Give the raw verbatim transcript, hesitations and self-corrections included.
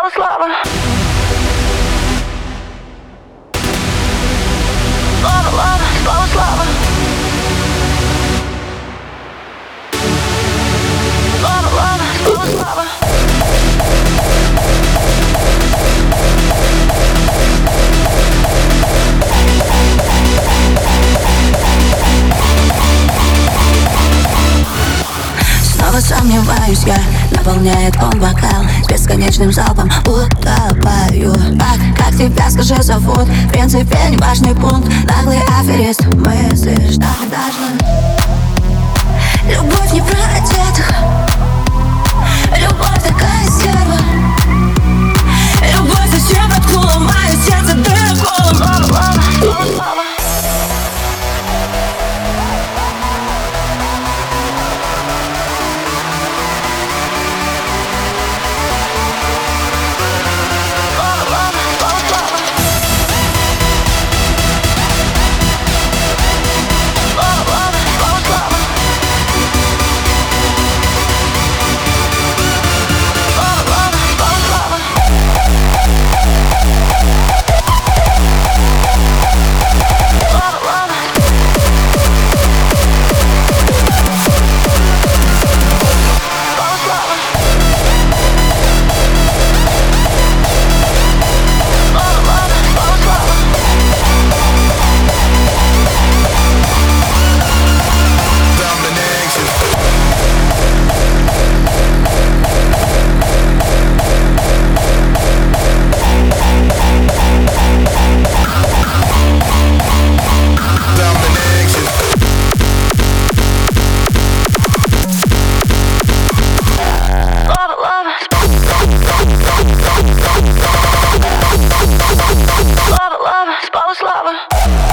слава, слава. Слава, слава, слава, слава. Слава, слава, слава, слава. Снова сомневаюсь я, наполняет он бокал с бесконечным залпом утопаю. Как, как тебя, скажи, зовут? В принципе, не важный пункт. Наглый аферист, мыслишь, что не должна. Любовь не про одетых, любовь такая стерва. Любовь зачем проткнула мое сердце дыроколом. Слава, слава, слава, слава. Слава, слава, слава.